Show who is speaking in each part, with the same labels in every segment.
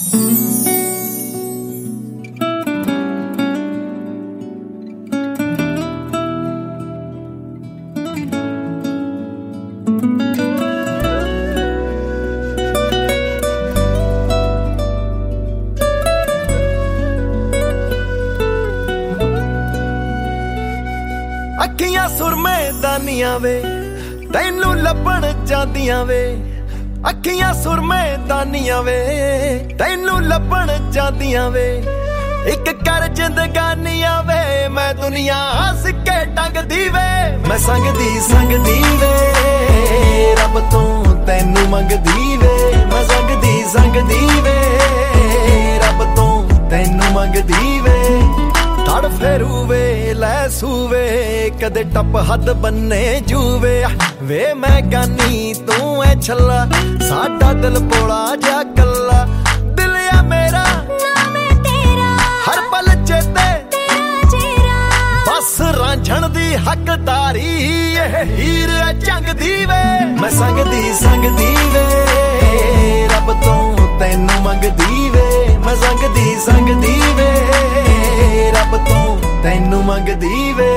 Speaker 1: ਅੱਖੀਆਂ ਸੁਰਮੇ ਦਾਨੀਆਂ ਵੇ ਤੈਨੂੰ ਲੱਭਣ ਜਾਂਦੀਆਂ ਵੇ ਅੱਖੀਆਂ ਸੁਰਮੇ ਦਾਨੀਆਂ ਵੇ ਤੈਨੂੰ ਲੱਭਣ ਜਾਂਦੀਆਂ ਵੇ ਇੱਕ ਕਰ ਜ਼ਿੰਦਗਾਨੀਆਂ ਵੇ ਮੈਂ ਦੁਨੀਆ ਹੱਸ ਕੇ ਟੰਗਦੀ ਵੇ ਮੈਂ ਸੰਗਦੀ ਵੇ ਰੱਬ ਤੋਂ ਤੈਨੂੰ ਮੰਗਦੀ ਵੇ ਮੈਂ ਸੰਗਦੀ ਵੇ ਰੱਬ ਤੋਂ ਤੈਨੂੰ ਮੰਗਦੀ ਵੇ ਤੜ ਫੇਰੂ ਵੇ ਲੈ ਸੂਵੇ ਕਦੇ ਟੱਪ ਹੱਦ ਬੰਨੇ ਜੂਵੇ ਵੇ ਮੈਂ ਗਾਨੀ ਤੂੰ ਐ ਛੱਲਾ ਸਾਡਾ ਦਿਲ ਪੋਲਾ ਜਾ ਕੱਲਾ ਦਿਲ ਆ ਮੇਰਾ ਨਾਮ ਤੇਰਾ ਹਰ ਪਲ ਚੇਤੇ ਤੇਰਾ ਚਿਹਰਾ ਬਸ ਰਾਂਝਣ ਦੀ ਹੱਕਦਾਰੀ ਇਹ ਹੀਰ ਐ ਚੰਗਦੀ ਵੇ ਮੈਂ ਸੰਗਦੀ ਵੇ ਰੱਬ ਤੋਂ ਤੈਨੂੰ ਮੰਗਦੀ ਵੇ ਮੈਂ ਸੰਗਦੀ ਵੇ ਰੱਬ ਤੋਂ ਤੈਨੂੰ ਮੰਗਦੀ ਵੇ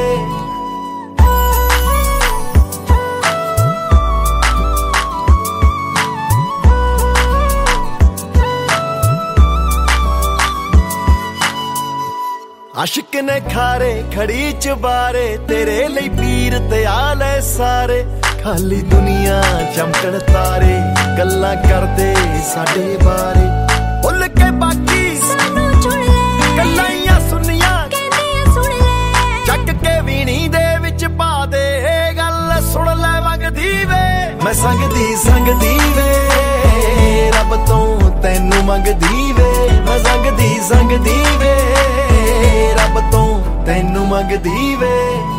Speaker 1: ਆਸ਼ਿਕ ਨੇ ਖਾਰੇ ਖੜੀ ਚਬਾਰੇ ਤੇਰੇ ਲਈ ਪੀਰ ਤੇ ਆਲੇ ਸਾਰੇ ਖਾਲੀ ਦੁਨੀਆ ਚਮਕਣ ਤਾਰੇ ਗੱਲਾਂ ਕਰਦੇ ਸਾਡੇ ਬਾਰੇ ਭੁੱਲ ਕੇ ਬਾਕੀ ਸਾਨੂੰ ਚੁਣ ਲੈ ਗੱਲਾਂ ਸੁਣੀਆਂ ਕਹਿੰਦੀਆਂ ਸੁਣ ਲੈ ਚੱਕ ਕੇ ਵੀਣੀ ਦੇ ਵਿੱਚ ਪਾ ਦੇ ਗੱਲ ਸੁਣ ਲੈ ਵਗਦੀ ਵੇ ਮੈਂ ਸੰਗਦੀ ਵੇ ਰੱਬ ਤੋਂ ਤੈਨੂੰ ਮੰਗਦੀ ਵੇ ਮੈਂ ਸੰਗਦੀ ਵੇ ਰੱਬ ਤੋਂ ਤੈਨੂੰ ਮੰਗਦੀ ਵੇ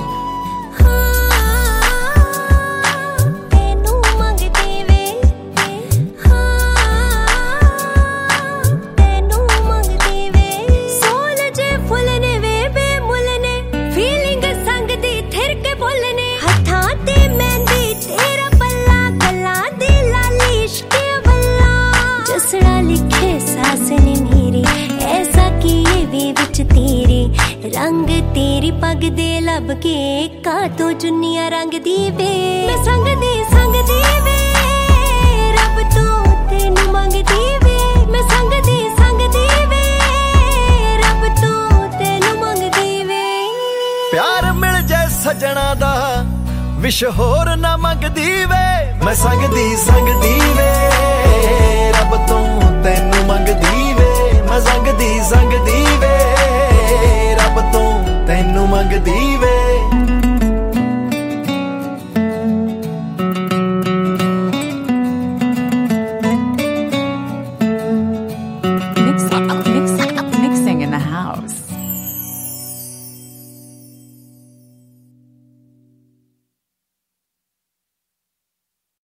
Speaker 2: रंग तेरी पग दे लब के का तो जुनिया रंग दी वे मैं संगदी वे रब तो तेनू मंगदी वे मैं संगदी वे रब तो तेनू मंगदी वे
Speaker 1: प्यार मिल जाए सजना दा विश होर ना मंगदी वे मैं संगदी वे रब तो तेनू मंगदी वे मैं संगदी वे ਰੱਬ ਤੋਂ ਤੈਨੂੰ ਮੰਗਦੀ